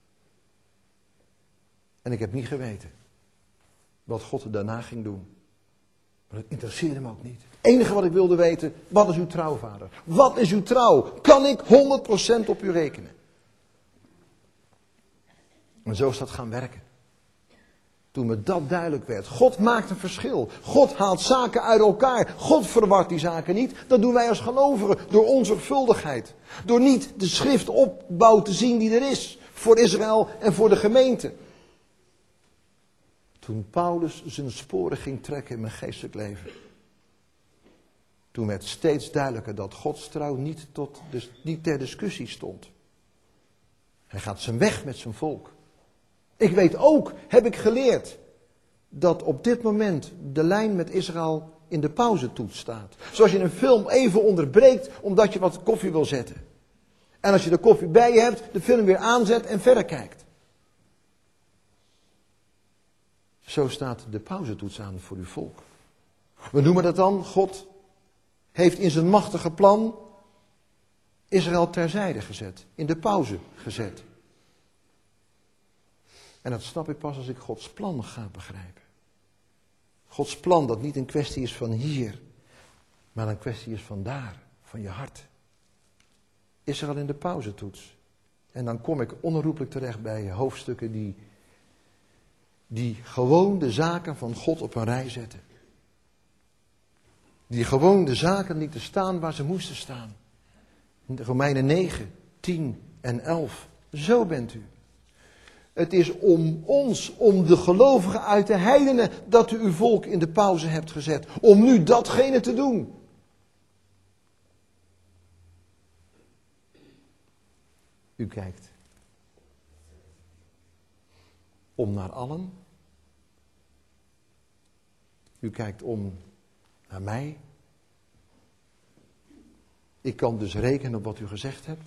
En ik heb niet geweten wat God er daarna ging doen. Maar het interesseerde me ook niet. Het enige wat ik wilde weten, wat is uw trouw, Vader? Wat is uw trouw? Kan ik honderd procent op u rekenen? En zo is dat gaan werken. Toen me dat duidelijk werd. God maakt een verschil. God haalt zaken uit elkaar. God verwart die zaken niet. Dat doen wij als gelovigen door onzorgvuldigheid. Door niet de schriftopbouw te zien die er is. Voor Israël en voor de gemeente. Toen Paulus zijn sporen ging trekken in mijn geestelijk leven. Toen werd steeds duidelijker dat Gods trouw niet, tot, dus niet ter discussie stond. Hij gaat zijn weg met zijn volk. Ik weet ook, heb ik geleerd, dat op dit moment de lijn met Israël in de pauzetoets staat. Zoals je een film even onderbreekt omdat je wat koffie wil zetten. En als je de koffie bij je hebt, de film weer aanzet en verder kijkt. Zo staat de pauzetoets aan voor uw volk. We noemen dat dan, God heeft in zijn machtige plan Israël terzijde gezet. In de pauze gezet. En dat snap ik pas als ik Gods plan ga begrijpen. Gods plan dat niet een kwestie is van hier, maar een kwestie is van daar, van je hart. Israël in de pauzetoets. En dan kom ik onherroepelijk terecht bij hoofdstukken die, die gewoon de zaken van God op een rij zetten. Die gewoon de zaken lieten staan waar ze moesten staan. In de Romeinen negen, tien en elf. Zo bent u. Het is om ons, om de gelovigen uit de heidenen, dat u uw volk in de pauze hebt gezet. Om nu datgene te doen. U kijkt om naar allen. U kijkt om naar mij. Ik kan dus rekenen op wat u gezegd hebt.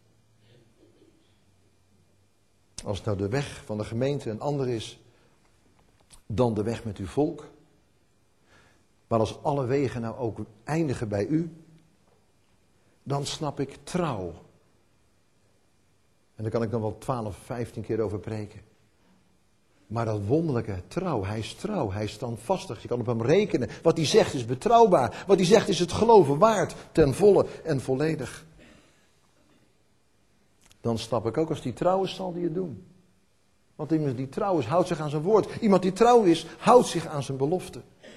Als nou de weg van de gemeente een ander is dan de weg met uw volk. Maar als alle wegen nou ook eindigen bij u, dan snap ik trouw. En daar kan ik nog wel twaalf, vijftien keer over preken. Maar dat wonderlijke trouw, hij is trouw, hij is standvastig. Je kan op hem rekenen. Wat hij zegt is betrouwbaar. Wat hij zegt is het geloven waard, ten volle en volledig. Dan snap ik ook, als die trouw is, zal die het doen. Want iemand die trouw is, houdt zich aan zijn woord. Iemand die trouw is, houdt zich aan zijn belofte.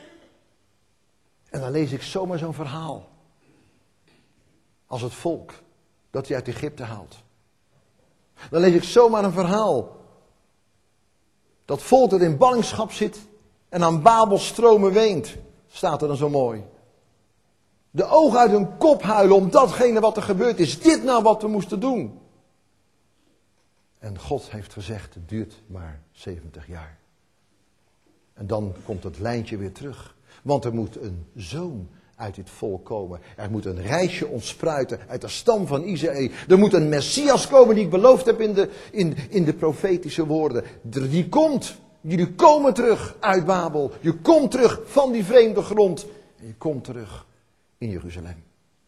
En dan lees ik zomaar zo'n verhaal. Als het volk dat hij uit Egypte haalt. Dan lees ik zomaar een verhaal. Dat volk dat in ballingschap zit en aan Babelstromen weent. Staat er dan zo mooi. De ogen uit hun kop huilen om datgene wat er gebeurd is. Is dit nou wat we moesten doen? En God heeft gezegd, het duurt maar zeventig jaar. En dan komt het lijntje weer terug. Want er moet een zoon uit dit volk komen. Er moet een reisje ontspruiten uit de stam van Isaïe. Er moet een Messias komen die ik beloofd heb in de, in, in de profetische woorden. Die komt. Jullie komen terug uit Babel. Je komt terug van die vreemde grond. En je komt terug in Jeruzalem.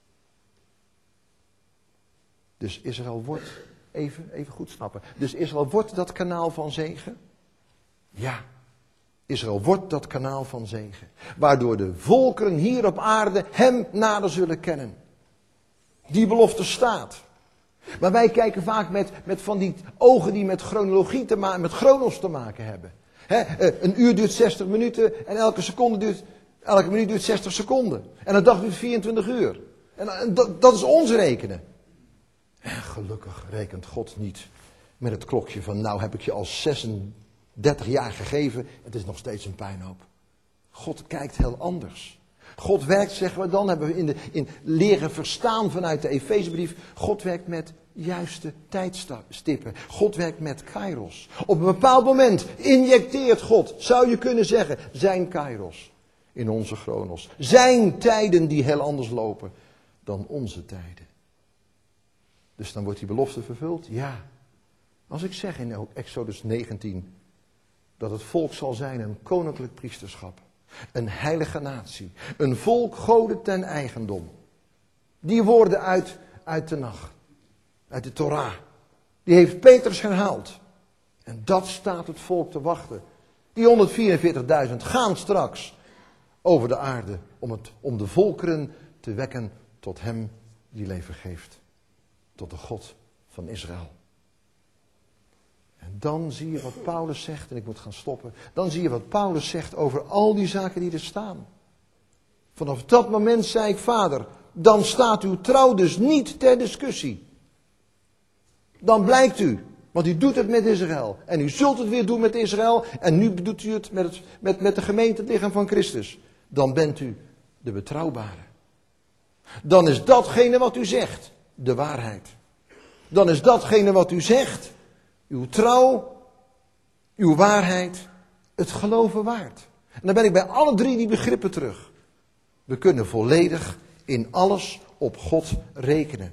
Dus Israël wordt, even, even goed snappen. Dus Israël wordt dat kanaal van zegen? Ja. Israël wordt dat kanaal van zegen. Waardoor de volkeren hier op aarde hem nader zullen kennen. Die belofte staat. Maar wij kijken vaak met, met van die ogen die met chronologie te maken, met chronos te maken hebben. He, een uur duurt zestig minuten en elke seconde duurt, elke minuut duurt zestig seconden. En een dag duurt vierentwintig uur. En, en dat, dat is ons rekenen. En gelukkig rekent God niet met het klokje van nou heb ik je al zesendertig jaar gegeven. Het is nog steeds een puinhoop. God kijkt heel anders. God werkt, zeggen we dan, hebben we in, de, in leren verstaan vanuit de Efezebrief. God werkt met juiste tijdstippen. God werkt met kairos. Op een bepaald moment injecteert God, zou je kunnen zeggen, zijn kairos in onze chronos. Zijn tijden die heel anders lopen dan onze tijden. Dus dan wordt die belofte vervuld? Ja. Als ik zeg in Exodus negentien dat het volk zal zijn een koninklijk priesterschap. Een heilige natie. Een volk goden ten eigendom. Die woorden uit, uit de nacht. Uit de Torah. Die heeft Petrus herhaald. En dat staat het volk te wachten. Die honderdvierenveertigduizend gaan straks over de aarde. Om, het, om de volkeren te wekken tot hem die leven geeft. Tot de God van Israël. En dan zie je wat Paulus zegt, en ik moet gaan stoppen. Dan zie je wat Paulus zegt over al die zaken die er staan. Vanaf dat moment zei ik, Vader, dan staat uw trouw dus niet ter discussie. Dan blijkt u, want u doet het met Israël. En u zult het weer doen met Israël. En nu doet u het met, het, met, met de gemeente, het lichaam van Christus. Dan bent u de betrouwbare. Dan is datgene wat u zegt de waarheid. Dan is datgene wat u zegt, uw trouw, uw waarheid, het geloven waard. En dan ben ik bij alle drie die begrippen terug. We kunnen volledig in alles op God rekenen.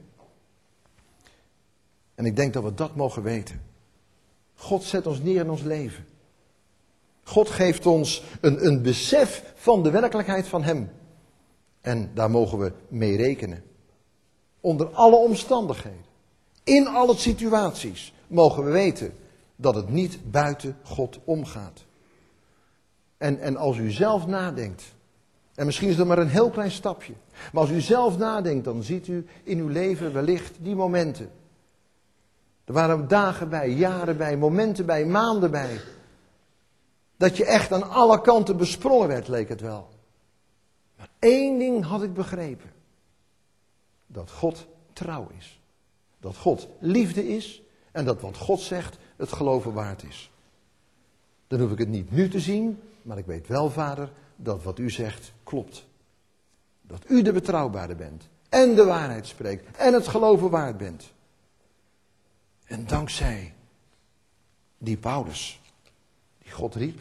En ik denk dat we dat mogen weten. God zet ons neer in ons leven. God geeft ons een, een besef van de werkelijkheid van Hem. En daar mogen we mee rekenen. Onder alle omstandigheden. In alle situaties mogen we weten dat het niet buiten God omgaat. En, en als u zelf nadenkt, en misschien is dat maar een heel klein stapje, maar als u zelf nadenkt, dan ziet u in uw leven wellicht die momenten. Er waren dagen bij, jaren bij, momenten bij, maanden bij. Dat je echt aan alle kanten besprongen werd, leek het wel. Maar één ding had ik begrepen. Dat God trouw is. Dat God liefde is. En dat wat God zegt het geloven waard is. Dan hoef ik het niet nu te zien. Maar ik weet wel, Vader, dat wat u zegt klopt. Dat u de betrouwbare bent. En de waarheid spreekt. En het geloven waard bent. En dankzij die Paulus, die God riep,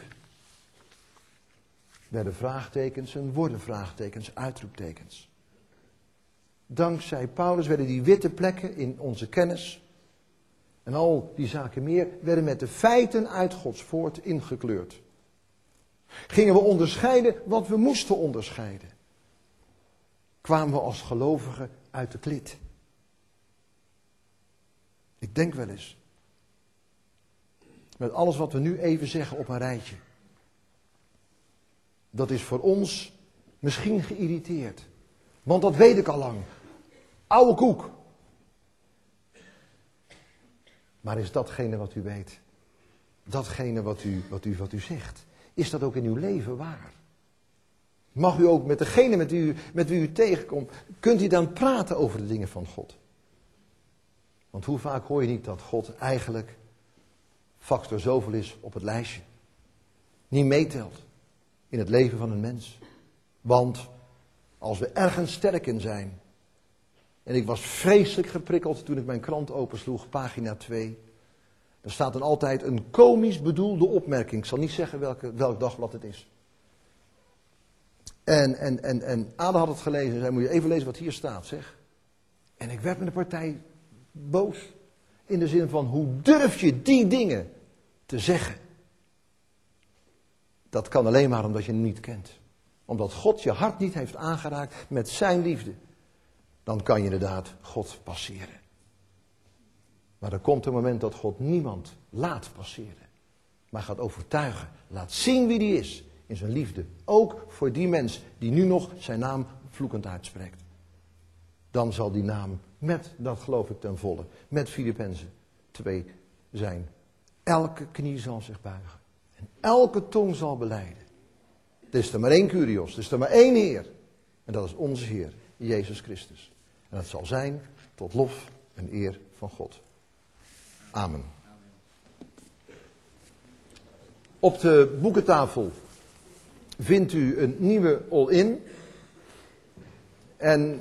werden vraagtekens en worden vraagtekens, uitroeptekens. Dankzij Paulus werden die witte plekken in onze kennis en al die zaken meer, werden met de feiten uit Gods woord ingekleurd. Gingen we onderscheiden wat we moesten onderscheiden. Kwamen we als gelovigen uit het lid. Ik denk wel eens, met alles wat we nu even zeggen op een rijtje. Dat is voor ons misschien geïrriteerd. Want dat weet ik al lang. Oude koek. Maar is datgene wat u weet, datgene wat u, wat u, wat u zegt, is dat ook in uw leven waar? Mag u ook met degene met, u, met wie u tegenkomt, kunt u dan praten over de dingen van God? Want hoe vaak hoor je niet dat God eigenlijk factor zoveel is op het lijstje. Niet meetelt in het leven van een mens. Want als we ergens sterk in zijn. En ik was vreselijk geprikkeld toen ik mijn krant opensloeg, pagina twee. Er staat dan altijd een komisch bedoelde opmerking. Ik zal niet zeggen welke, welk dagblad het is. En, en, en, en Ada had het gelezen en zei, moet je even lezen wat hier staat, zeg. En ik werd met de partij boos. In de zin van, hoe durf je die dingen te zeggen? Dat kan alleen maar omdat je hem niet kent. Omdat God je hart niet heeft aangeraakt met zijn liefde. Dan kan je inderdaad God passeren. Maar er komt een moment dat God niemand laat passeren. Maar gaat overtuigen. Laat zien wie die is. In zijn liefde. Ook voor die mens die nu nog zijn naam vloekend uitspreekt. Dan zal die naam met, dat geloof ik ten volle, met Filippenzen twee zijn. Elke knie zal zich buigen. En elke tong zal belijden. Er is er maar één Kyrios, er is er maar één Heer. En dat is onze Heer, Jezus Christus. En dat zal zijn tot lof en eer van God. Amen. Op de boekentafel vindt u een nieuwe all-in. En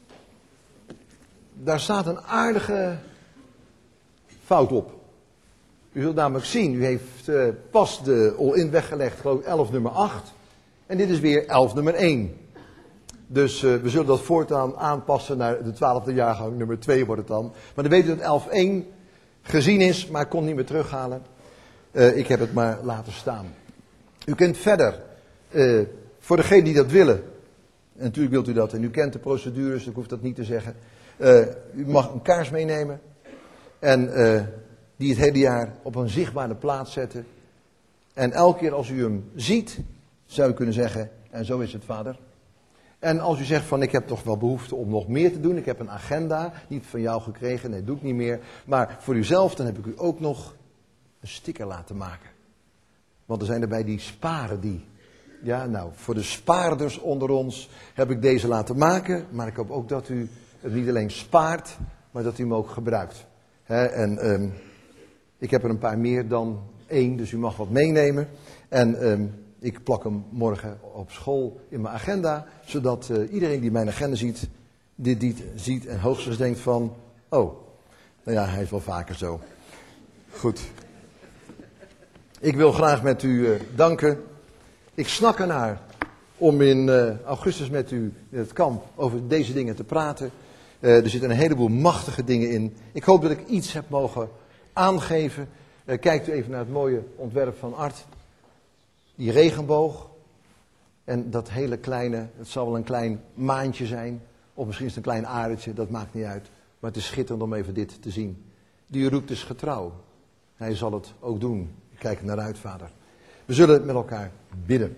daar staat een aardige fout op. U zult namelijk zien, u heeft uh, pas de all-in weggelegd, geloof ik elf nummer acht. En dit is weer elf nummer één. Dus uh, we zullen dat voortaan aanpassen naar de twaalfde jaargang, nummer twee wordt het dan. Maar dan weet u dat elf één gezien is, maar ik kon het niet meer terughalen. Uh, ik heb het maar laten staan. U kunt verder, uh, voor degenen die dat willen, en natuurlijk wilt u dat, en u kent de procedures, dus ik hoef dat niet te zeggen. Uh, u mag een kaars meenemen en uh, die het hele jaar op een zichtbare plaats zetten. En elke keer als u hem ziet, zou u kunnen zeggen, en zo is het, Vader. En als u zegt van, ik heb toch wel behoefte om nog meer te doen, ik heb een agenda, niet van jou gekregen, nee, doe ik niet meer. Maar voor uzelf, dan heb ik u ook nog een sticker laten maken. Want er zijn erbij die sparen die. Ja, nou, voor de spaarders onder ons heb ik deze laten maken. Maar ik hoop ook dat u het niet alleen spaart, maar dat u hem ook gebruikt. He, en um, ik heb er een paar meer dan één, dus u mag wat meenemen. En um, ik plak hem morgen op school in mijn agenda, zodat uh, iedereen die mijn agenda ziet, dit, dit ziet en hoogstens denkt van, oh, nou ja, hij is wel vaker zo. Goed. Ik wil graag met u uh, danken. Ik snak ernaar om in uh, augustus met u in het kamp over deze dingen te praten. Uh, er zitten een heleboel machtige dingen in. Ik hoop dat ik iets heb mogen aangeven. Uh, kijkt u even naar het mooie ontwerp van Art. Die regenboog. En dat hele kleine, het zal wel een klein maantje zijn. Of misschien is het een klein aardetje, dat maakt niet uit. Maar het is schitterend om even dit te zien. Die roept dus getrouw. Hij zal het ook doen. Ik kijk er naar uit, Vader. We zullen met elkaar bidden.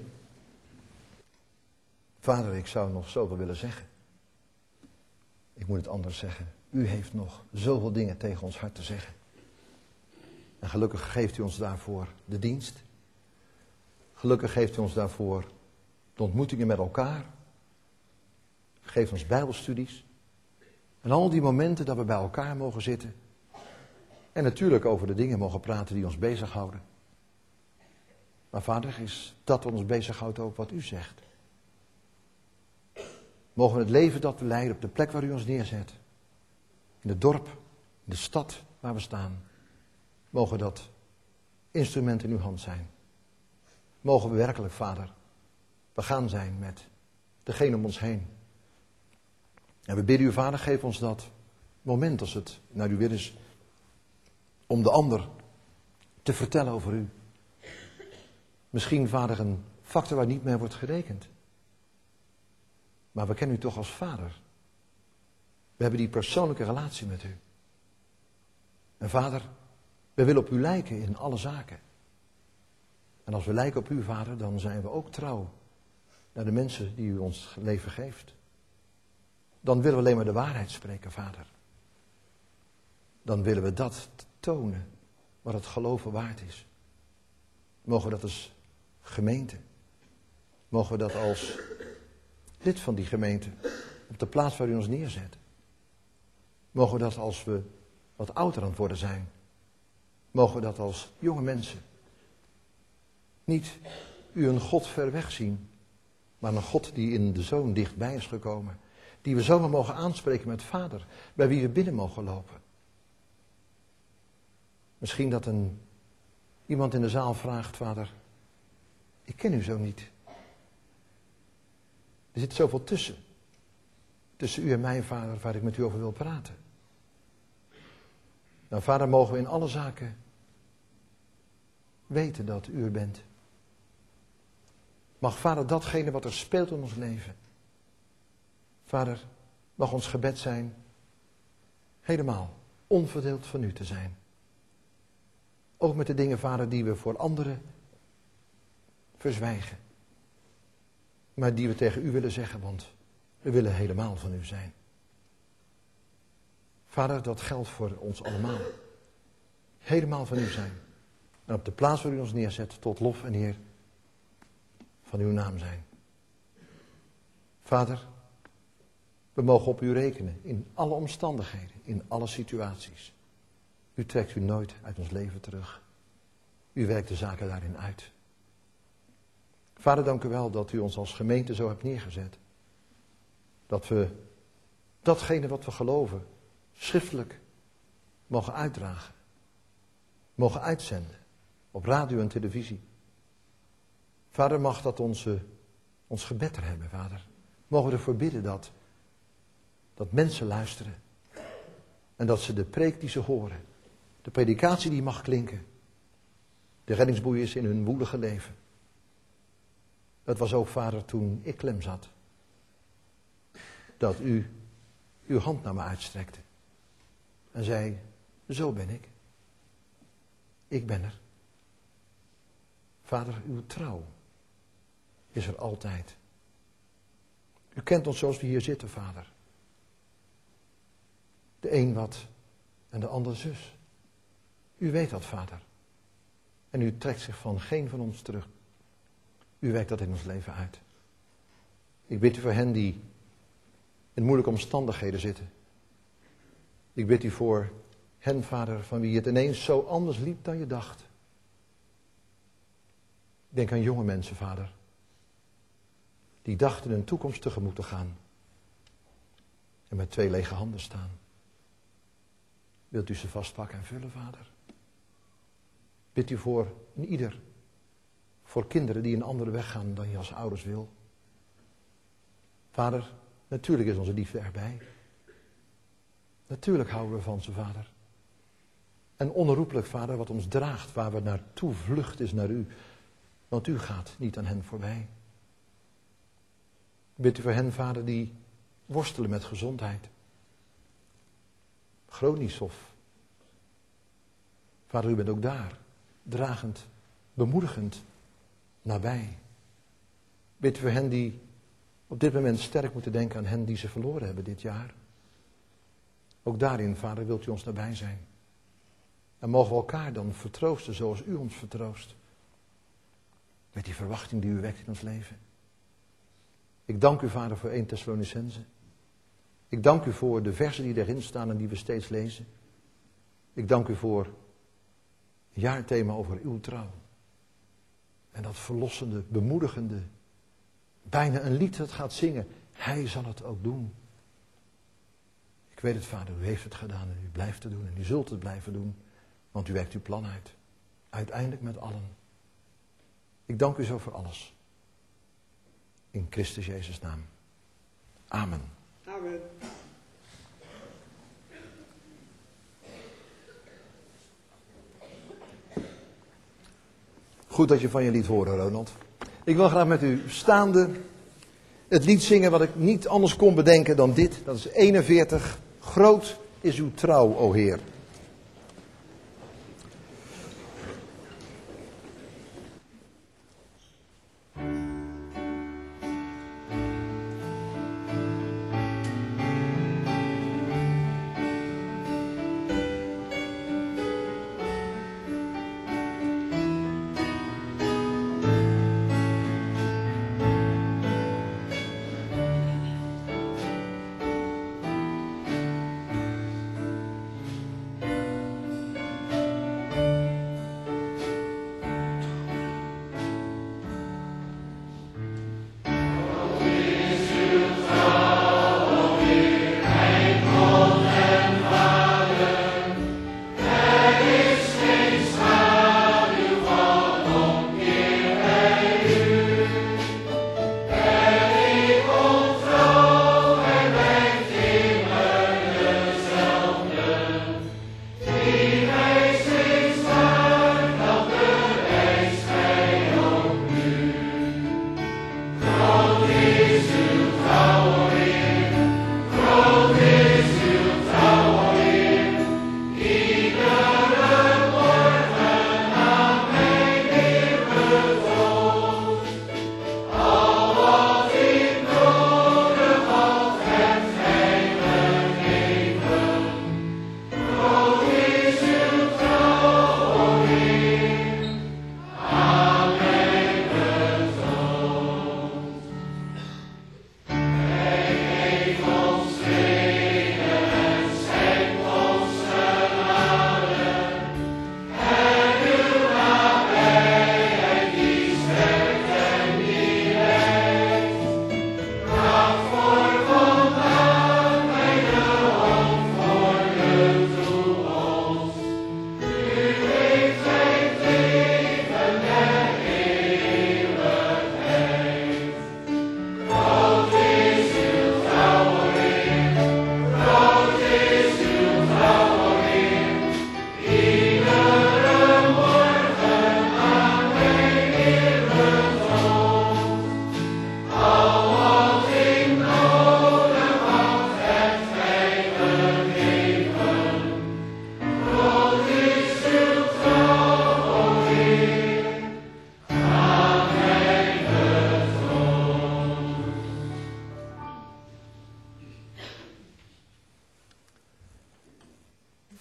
Vader, ik zou nog zoveel willen zeggen. Ik moet het anders zeggen. U heeft nog zoveel dingen tegen ons hart te zeggen. En gelukkig geeft u ons daarvoor de dienst. Gelukkig geeft u ons daarvoor de ontmoetingen met elkaar. Geeft ons bijbelstudies. En al die momenten dat we bij elkaar mogen zitten. En natuurlijk over de dingen mogen praten die ons bezighouden. Maar Vader, is dat wat ons bezighoudt ook wat u zegt? Mogen we het leven dat we leiden op de plek waar u ons neerzet. In het dorp, in de stad waar we staan. Mogen dat instrumenten in uw hand zijn. Mogen we werkelijk, Vader, begaan zijn met degene om ons heen. En we bidden u, Vader, geef ons dat moment als het naar u wil is. Om de ander te vertellen over u. Misschien, Vader, een factor waar niet mee wordt gerekend. Maar we kennen u toch als Vader. We hebben die persoonlijke relatie met u. En Vader, we willen op u lijken in alle zaken. En als we lijken op u, Vader, dan zijn we ook trouw naar de mensen die u ons leven geeft. Dan willen we alleen maar de waarheid spreken, Vader. Dan willen we dat tonen wat het geloven waard is. Mogen we dat als gemeente, mogen we dat als lid van die gemeente op de plaats waar u ons neerzet. Mogen we dat als we wat ouder aan het worden zijn, mogen we dat als jonge mensen niet u een God ver weg zien, maar een God die in de Zoon dichtbij is gekomen. Die we zomaar mogen aanspreken met Vader, bij wie we binnen mogen lopen. Misschien dat een, iemand in de zaal vraagt, Vader, ik ken u zo niet. Er zit zoveel tussen. Tussen u en mij, Vader, waar ik met u over wil praten. Nou, Vader, mogen we in alle zaken weten dat u er bent. Mag, Vader, datgene wat er speelt in ons leven. Vader, mag ons gebed zijn helemaal onverdeeld van u te zijn. Ook met de dingen, Vader, die we voor anderen verzwijgen. Maar die we tegen u willen zeggen, want we willen helemaal van u zijn. Vader, dat geldt voor ons allemaal. Helemaal van u zijn. En op de plaats waar u ons neerzet, tot lof en eer van uw naam zijn. Vader, we mogen op u rekenen in alle omstandigheden, in alle situaties. U trekt u nooit uit ons leven terug. U werkt de zaken daarin uit. Vader, dank u wel dat u ons als gemeente zo hebt neergezet. Dat we datgene wat we geloven, schriftelijk mogen uitdragen. Mogen uitzenden. Op radio en televisie. Vader, mag dat onze, ons gebed er hebben, Vader. Mogen we ervoor bidden dat, dat mensen luisteren. En dat ze de preek die ze horen, de predikatie die mag klinken, de reddingsboei is in hun woelige leven. Dat was ook, Vader, toen ik klem zat. Dat u uw hand naar me uitstrekte. En zei, zo ben ik. Ik ben er. Vader, uw trouw is er altijd. U kent ons zoals we hier zitten, Vader. De een wat en de ander zus. U weet dat, Vader. En u trekt zich van geen van ons terug. U werkt dat in ons leven uit. Ik bid u voor hen die in moeilijke omstandigheden zitten. Ik bid u voor hen, Vader, van wie het ineens zo anders liep dan je dacht. Denk aan jonge mensen, Vader. Die dachten een toekomst tegemoet te gaan. En met twee lege handen staan. Wilt u ze vastpakken en vullen, Vader? Bid u voor een ieder. Voor kinderen die een andere weg gaan dan je als ouders wil. Vader, natuurlijk is onze liefde erbij. Natuurlijk houden we van ze, Vader. En onherroepelijk, Vader, wat ons draagt, waar we naartoe vlucht, is naar u. Want u gaat niet aan hen voorbij. Bid u voor hen, Vader, die worstelen met gezondheid. Chronisch of. Vader, u bent ook daar. Dragend, bemoedigend, nabij. Bid u voor hen die op dit moment sterk moeten denken aan hen die ze verloren hebben dit jaar. Ook daarin, Vader, wilt u ons nabij zijn. En mogen we elkaar dan vertroosten zoals u ons vertroost. Met die verwachting die u wekt in ons leven. Ik dank u, Vader, voor Eerste Thessalonicense. Ik dank u voor de versen die erin staan en die we steeds lezen. Ik dank u voor een jaarthema over uw trouw. En dat verlossende, bemoedigende, bijna een lied dat gaat zingen. Hij zal het ook doen. Ik weet het, Vader, u heeft het gedaan en u blijft het doen en u zult het blijven doen. Want u werkt uw plan uit. Uiteindelijk met allen. Ik dank u zo voor alles. In Christus Jezus' naam. Amen.
Amen.
Goed dat je van je lied horen, Ronald. Ik wil graag met u staande het lied zingen wat ik niet anders kon bedenken dan dit. Dat is eenenveertig. Groot is uw trouw, o Heer.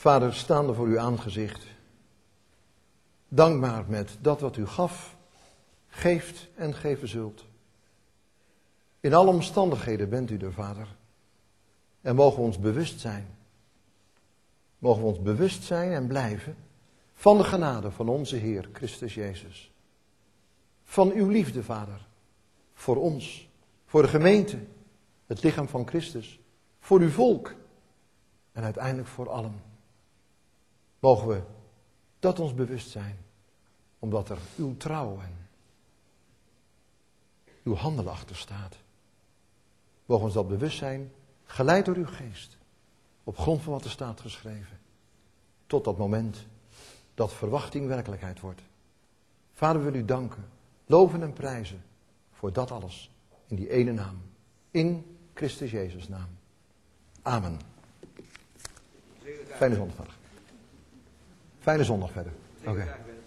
Vader, staande voor uw aangezicht, dankbaar met dat wat u gaf, geeft en geven zult. In alle omstandigheden bent u er, Vader. En mogen we ons bewust zijn. Mogen we ons bewust zijn en blijven van de genade van onze Heer Christus Jezus. Van uw liefde, Vader, voor ons, voor de gemeente, het lichaam van Christus, voor uw volk en uiteindelijk voor allen. Mogen we dat ons bewust zijn, omdat er uw trouw en uw handelen achter staat. Mogen we ons dat bewust zijn, geleid door uw geest, op grond van wat er staat geschreven, tot dat moment dat verwachting werkelijkheid wordt. Vader, we willen u danken, loven en prijzen voor dat alles, in die ene naam, in Christus Jezus' naam. Amen. Fijne zondag. Fijne zondag verder. Oké. Okay.